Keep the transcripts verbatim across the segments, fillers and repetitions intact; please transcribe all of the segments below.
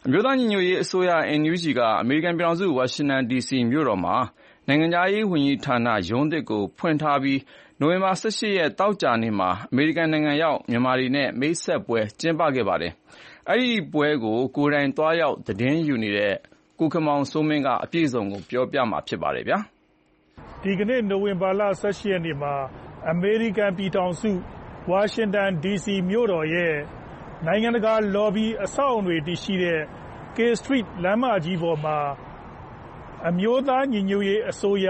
အမျိုးသားညီညွတ်ရေးအစိုးရ N U G ကအမေရိကန်ပြည်ထောင်စုဝါရှင်တန် ဒီစီမြို့တော်မှာနိုင်ငံခြားရေးဝန်ကြီးဌာနရုံးသစ်ကိုဖွင့်ထားပြီးနိုဝင်ဘာ၁၈ရက်သောကြာနေ့မှာအမေရိကန်နိုင်ငံရောက်မြန်မာတွေနဲ့မိတ်ဆက်ပွဲကျင်းပခဲ့ပါတယ်။အဲဒီပွဲကိုကိုယ်တိုင်သွားရောက်သတင်းယူနေတဲ့ကိုခင်မောင်စိုးမင်းကအပြည့်အစုံကိုပြောပြမှာဖြစ်ပါတယ်ဗျာ။ဒီကနေ့နိုဝင်ဘာလ၁၈ရက်နေ့မှာအမေရိကန်ပြည်ထောင်စုဝါရှင်တန် ဒီစီမြို့တော်ရဲ့နိုင်ငံတကာလော်ဘီအဆောက်အအုံတွေတည်ရှိတဲ့ K Street လမ်းမကြီးပေါ်မှာအမျိုးသားညီညွတ်ရေးအစိုးရ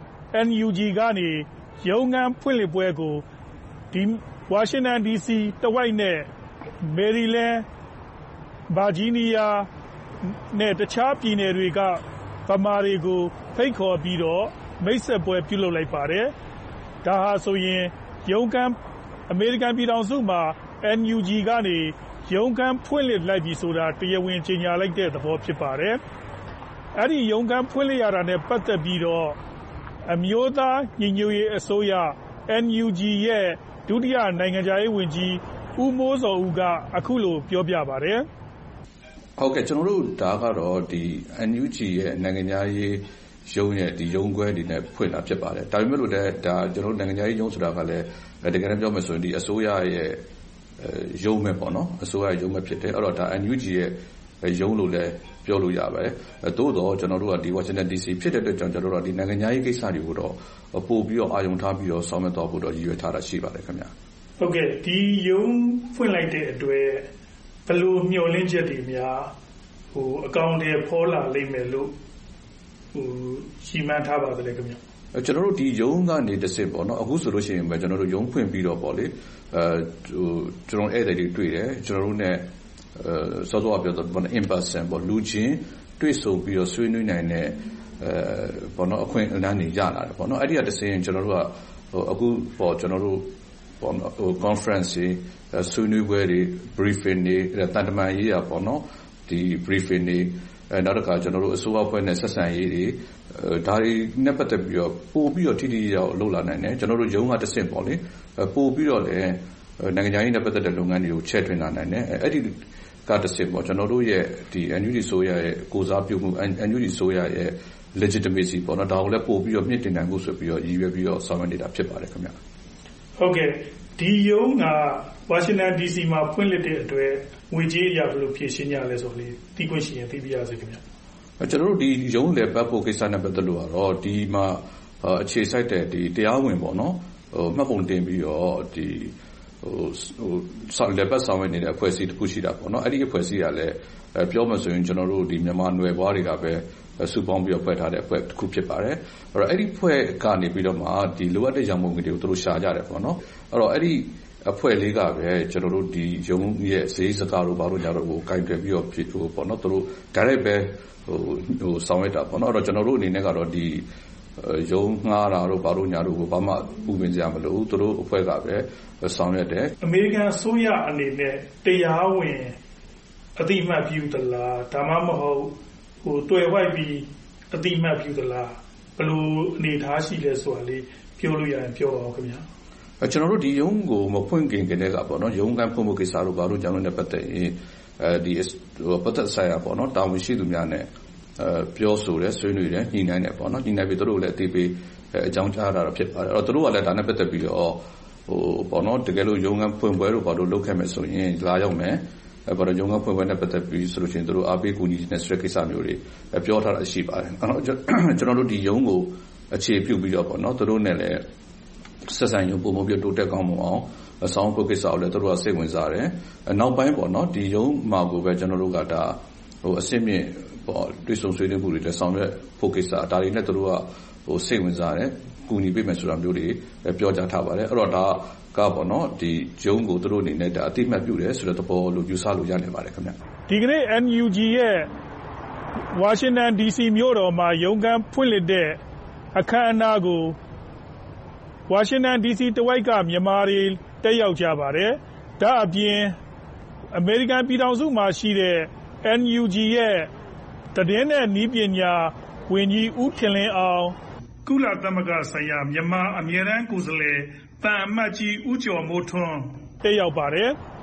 N U G ကနေရုံးခန်းဖွင့်လှစ်ပွဲကိုဒီဝါရှင်တန် ဒီစီတဝိုက်နဲ့မေရီလန်းဗာဂျီးနီးယားနဲ့တခြားပြည်နယ်တွေကဗမာတွေကိုဖိတ်ခေါ်ပြီးတော့မိတ်ဆက်ပွဲပြုလုပ်လိုက်ပါတယ်။ဒါဟာဆိုရင်ရုံးခန်းအမေရိကန်ပြည်ထောင်စုမှာ N U G ကနေရုံးခန်းဖွင့်လှစ်လိုက်ပြီဆိုတာတရားဝင်ကြေညာလိုက်တဲ့သဘောဖြစ်ပါတယ်။အဲဒီရုံးခန်းဖွင့်လှစ်ရတာနဲ့ပတ်သက်ပြီးတော့အမျိုးသားညီညွတ်ရေးအစိုးရ N U G ရဲ့ဒုတိယနိုင်ငံခြားရေးဝန်ကြီးဦးမိုးဇော်ဦးကအခုလိုပြောပြပါတယ်။ဟုတ်ကဲ့ကျွန်တော်တို့ဒါကတော့ဒီ N U G ရဲ့နိုင်ငံခြားရေးရုံးရဲ့ဒီရုံးခွဲတွေနဲ့ဖွင့်တာဖြစ်ပါတယ်။ဒါပေမဲ့လို့လည်းဒါကျွန်တော်တို့နိုင်ငံခြားရေးရုံးဆိုတာကလည်းတကယ်တမ်းပြောမယ်ဆိုရင်ဒီအစိုးရရဲ့ရုံးမဲ့ပေါ့နော်အစိုးရရုံးမဲ့ဖြစ်တယ်အဲ့တော့ဒါ N U G ရဲ့ရုံးလို့လည်းပြောလို့ရပါတယ်။သို့တော့ကျွန်တော်တို့ကဒီ Washington ဒီ စီ ဖြစ်တဲ့အတွက်ကြောင့်ကျွန်တော်တို့ကဒီနိုင်ငံခြားရေးကိစ္စတွေကိုတော့ပို့ပြီးတော့အာရုံထားပြီးတော့ဆောင်ရွက်သွားဖို့တော့ရည်ရွယ်ထားတာရှိပါတယ်ခင်ဗျာ။ဟုတ်ကဲ့ဒီရုံးဖွင့်လိုက်တဲ့အတွက်ဘယ်လိုမျှော်လင့်ချက်တွေများဟိုအကောင့်တွေပေါ်လာလိမ့်မယ်လို့ဟိုရှိမှန်းထားပါသလဲခင်ဗျာ။ကျွန်တော်တို့ဒီရုံးကနေတစ်စစ်ပေါ့နော်အခုဆိုလို့ရှိရင်ပဲကျွန်တော်တို့ရုံးဖွင့်ပြီးတော့ပေါ့လေအဲဟိုကျွန်တော်အဲ့ဒါတွေတွေ့တယ်ကျွန်တော်တို့ ਨੇ အဲစောစောပြောတော့ in person ပေါ့လူချင်းတွေ့ဆုံပြီးတော့ဆွေးနွေးနိုင်တဲ့အဲပေါ့နော်အခွင့်အလမ်းတွေရလာတယ်ပေါ့နော်အဲ့ဒီကတစ်စင်းကျွန်တော်တို့ကဟိုအခုပေါ့ကျွန်တော်တို့ပေါ့နော်ဟို conference တွေဆွေးနွေးပွဲတွေ briefing တွေတန်တမာရေးရပေါ့နော်ဒီ briefing တွေအဲနောက်တစ်ခါကျွန်တော်တို့အစိုးရအဖွဲ့နဲ့ဆက်ဆံရေးတွေဒါတွေနဲ့ပတ်သက်ပြီးတော့ပို့ပြီးတော့ထိထိရောက်လှုပ်လာနိုင်တယ်ကျွန်တော်တို့ရုံးကတစ်ဆင့်ပေါ့လေပို့ပြီးတော့လည်းနိုင်ငံခြားရေးနဲ့ပတ်သက်တဲ့လုပ်ငန်းတွေကိုချဲ့ထွင်လာနိုင်တယ်အဲ့ဒီကတစ်ဆင့်ပေါ့ကျွန်တော်တို့ရဲ့ဒီ N U G ဆိုရရဲ့ကိုစားပြုမှု N U G ဆိုရရဲ့ legitimacy ပေါ့နော်ဒါကိုလည်းပို့ပြီးတော့မြင့်တင်နိုင်ဖို့ဆိုပြီးတော့ရည်ရွယ်ပြီးတော့ဆောင်ရွက်နေတာဖြစ်ပါတယ်ခင်ဗျဟုတ်ကဲ့ဒီရုံးကဝါရှင်တန် ဒီစီ မှာဖွင့်လှစ်တဲ့အတွက်ငွေကြေးအရာဘယ်လိုဖြည့်ရှင်းကြလဲဆိုလေသိခွင့်ရှိရင်သိပြရစေခင်ဗျကျွန်တော်တို့ဒီရုံးလေပတ်ဖို့ကိစ္စနဲ့ပတ်သက်လို့ကတော့ဒီမှာအခြေစိုက်တဲ့ဒီတရားဝင်ပေါ့နော်ဟိုမှတ်ပုံတင်ပြီးတော့ဒီဟိုဟိုဆောက်လေပတ်ဆောင်နေတဲ့အဖွဲ့အစည်းတစ်ခုရှိတာပေါ့နော်အဲ့ဒီအဖွဲ့အစည်းကလည်းပြောမှဆိုရင်ကျွန်တော်တို့ဒီမြန်မာနွယ်ဘွားတွေကပဲစုပေါင်းပြီးတော့ဖွဲ့ထားတဲ့အဖွဲ့တစ်ခုဖြစ်ပါတယ်အဲ့တော့အဲ့ဒီဖွဲ့ကနေပြီးတော့မှဒီလိုအပ်တဲ့ရန်ပုံငွေတွေကိုသူတို့ရှာကြတယ်ပေါ့နော်အဲ့တော့အဲ့ဒီအဖွဲ့လေးကပဲကျွန်တော်တို့ဒီရုံးရဲ့ဈေးစကားတို့ဘာလို့ညာတော့ကိုကင်တွယ်ပြီးတော့ဖြစ်လို့ပေါ့နော်သူတို့ direct ပဲဟိုဟိုဆောင်ရွက်တာပေါ့နော်အဲ့တော့ကျွန်တော်တို့အနေနဲ့ကတော့ဒီရုံးငှားတာတို့ဘာလို့ညာတို့ကိုဘာမှပူပင်ကြမလို့သူတို့အဖွဲ့ကပဲဆောင်ရွက်တယ်အမေရိကန်အစိုးရအနေနဲ့တရားဝင်အတိအမှတ်ပြုသလားဒါမှမဟုတ်ဟိုတွေ့ဝိုက်ပြီးအတိအမှတ်ပြုသလားဘယ်လိုအနေထားရှိလဲဆိုတာလေးပြောလို့ရရင်ပြောပါဦးခင်ဗျာကျွန်တော်တို့ဒီရုံးကိုမဖွင့်ခင်ကတည်းကပေါ့နော်ရုံးကဖွင့်ဖို့ကိစ္စတို့ဘာလို့ကျွန်တော်နဲ့ပတ်သက်ရင်အဲဒီပတ်သက်ဆိုင်ရာပေါ့နော်တာဝန်ရှိသူများနဲ့အဲပြောဆိုတယ်ဆွေးနွေးတယ်ညှိနှိုင်းတယ်ပေါ့နော်ညှိနှိုင်းပြီးတို့လည်းအသေးပေးအကြောင်းကြားတာဖြစ်ပါတယ်အဲ့တော့တို့ကလည်းဒါနဲ့ပတ်သက်ပြီးတော့ဟိုပေါ့နော်တကယ်လို့ရုံးကဖွင့်ပွဲတို့ဘာလို့လုပ်ခဲ့မယ်ဆိုရင်လာရောက်မယ်အဲဘာလို့ရုံးကဖွင့်ပွဲနဲ့ပတ်သက်ပြီးဆိုလို့ရှိရင်တို့အားပေးကူညီတဲ့ stress ကိစ္စမျိုးတွေပြောထားတာရှိပါတယ်အဲ့တော့ကျွန်တော်တို့ဒီရုံးကိုအခြေပြုပြီးတော့ပေါ့နော်တို့နဲ့လည်းဆက်ဆံရေးပုံမပြတိုးတက်ကောင်းမွန်အောင်အဆောင်ဖို့ကိစ္စကိုလည်းတို့ကစိတ်ဝင်စားတယ်နောက်ပိုင်းပေါ့နော်ဒီရုံးမှာကိုပဲကျွန်တော်တို့ကဒါဟိုအစစ်မြင့်ပေါ့တွေ့ဆုံဆွေးနွေးမှုတွေလည်းဆောင်ရွက်ဖို့ကိစ္စဒါတွေနဲ့တို့ကဟိုစိတ်ဝင်စားတယ်ကူညီပေးမယ်ဆိုတာမျိုးတွေပြောကြားထားပါတယ်အဲ့တော့ဒါကပေါ့နော်ဒီရုံးကိုတို့အနေနဲ့ဒါအတိအမှတ်ပြုတယ်ဆိုတဲ့သဘောလို့ယူဆလို့ရနေပါတယ်ခင်ဗျဒီကနေ့ N U G ရဲ့ဝါရှင်တန် ဒီစီ မြို့တော်မှာရုံးခန်းဖွင့်လှစ်တဲ့အခမ်းအနားကိုဝါရှင်တန် ဒီစီ တဝိုက်ကမြန်မာတွေတက်ရောက်ကြပါတယ်။ဒါအပြင်အမေရိကန်ပြည်ထောင်စုမှာရှိတဲ့ N U G ရဲ့သတင်းနဲ့နည်းပညာဝန်ကြီးဦးထင်လင်းအောင်ကုလသမဂ္ဂဆိုင်ရာမြန်မာအမြဲတမ်းကိုယ်စားလှယ်တန်အမတ်ကြီးဦးကျော်မိုးထွန်းတက်ရောက်ပါတယ်။